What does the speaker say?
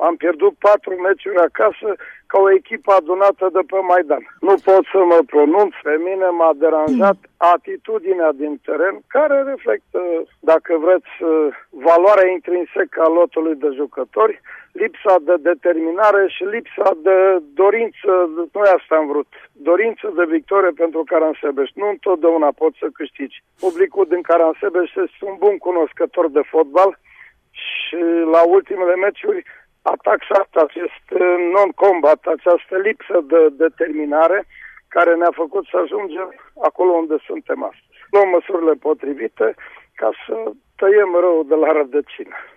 Am pierdut 4 meciuri acasă ca o echipă adunată de pe Maidan. Nu pot să mă pronunț, pe mine m-a deranjat atitudinea din teren, care reflectă, dacă vreți, valoarea intrinsecă a lotului de jucători, lipsa de determinare și lipsa de dorință, noi asta am vrut, dorință de victorie pentru Caransebeș. Nu întotdeauna poți să câștigi. Publicul din Caransebeș este un bun cunoscător de fotbal și la ultimele meciuri ataxat acest non-combat, această lipsă de determinare care ne-a făcut să ajungem acolo unde suntem astăzi. Luăm măsurile potrivite ca să tăiem răul de la rădăcină.